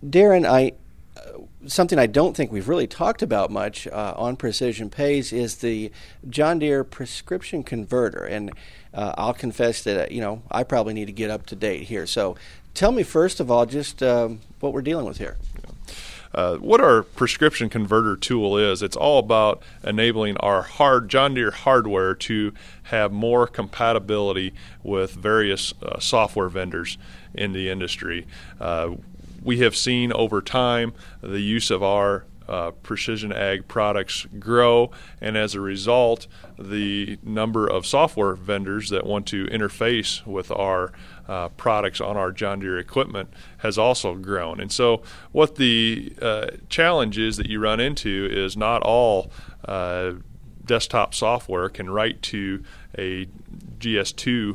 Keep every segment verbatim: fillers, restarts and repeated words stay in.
Darren, I something I don't think we've really talked about much uh, on Precision Pays is the John Deere prescription converter, and uh, I'll confess that uh, you know I probably need to get up to date here. So, tell me first of all, just um, what we're dealing with here. Uh, what our prescription converter tool is, it's all about enabling our hard John Deere hardware to have more compatibility with various uh, software vendors in the industry. Uh, we have seen over time the use of our uh, precision ag products grow, and as a result, the number of software vendors that want to interface with our uh, products on our John Deere equipment has also grown. And so what the uh, challenge is that you run into is not all uh, desktop software can write to a G S two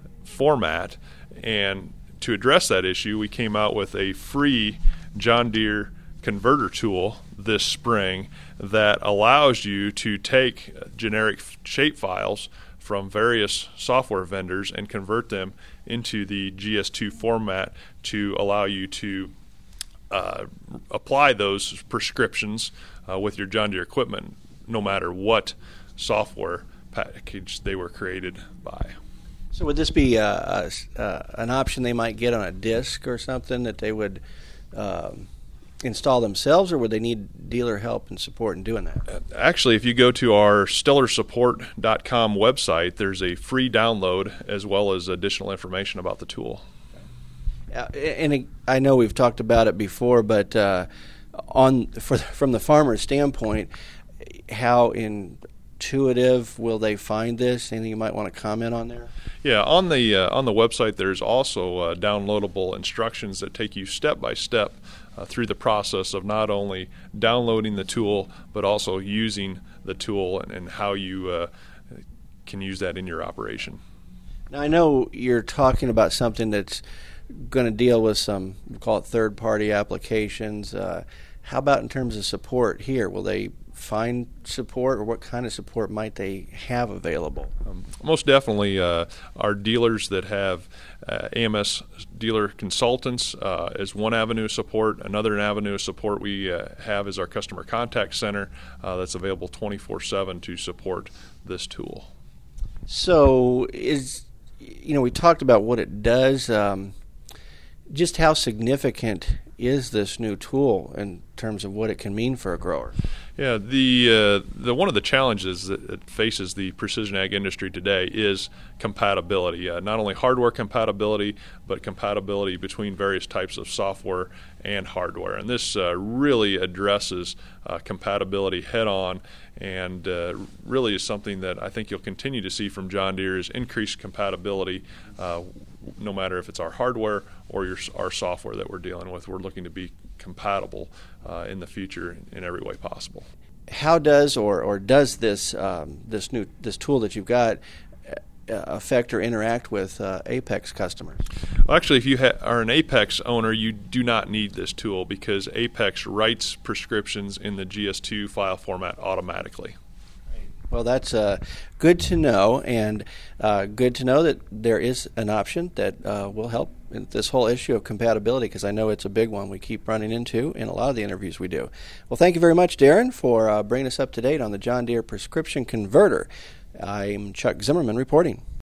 format, and to address that issue, we came out with a free John Deere converter tool this spring that allows you to take generic shape files from various software vendors and convert them into the G S two format to allow you to uh, apply those prescriptions uh, with your John Deere equipment, no matter what software package they were created by. So would this be uh, uh, an option they might get on a disc or something that they would um, install themselves, or would they need dealer help and support in doing that? Actually, if you go to our stellar support dot com website, there's a free download as well as additional information about the tool. Uh, and I know we've talked about it before, but uh, on for, from the farmer's standpoint, how intuitive will they find this? Anything you might want to comment on there? Yeah, on the uh, on the website there's also uh, downloadable instructions that take you step by step uh, through the process of not only downloading the tool but also using the tool and, and how you uh, can use that in your operation. Now I know you're talking about something that's going to deal with some, we call it third-party applications. Uh, how about in terms of support here? Will they find support, or what kind of support might they have available? Um, most definitely uh, our dealers that have uh, A M S dealer consultants uh, is one avenue of support. Another avenue of support we uh, have is our customer contact center uh, that's available twenty-four seven to support this tool. So is, you know, we talked about what it does. Um, just how significant is this new tool in terms of what it can mean for a grower? Yeah, the uh, the one of the challenges that, that faces the precision ag industry today is compatibility. Uh, not only hardware compatibility, but compatibility between various types of software and hardware. And this uh, really addresses uh, compatibility head-on, and uh, really is something that I think you'll continue to see from John Deere is increased compatibility. Uh, no matter if it's our hardware or your, our software that we're dealing with, we're looking to be compatible uh, in the future in every way possible. How does or, or does this um, this new this tool that you've got uh, affect or interact with uh, Apex customers? Well, actually, if you ha- are an Apex owner, you do not need this tool because Apex writes prescriptions in the G S two file format automatically. Well, that's uh, good to know, and uh, good to know that there is an option that uh, will help in this whole issue of compatibility, because I know it's a big one we keep running into in a lot of the interviews we do. Well, thank you very much, Darren, for uh, bringing us up to date on the John Deere prescription converter. I'm Chuck Zimmerman reporting.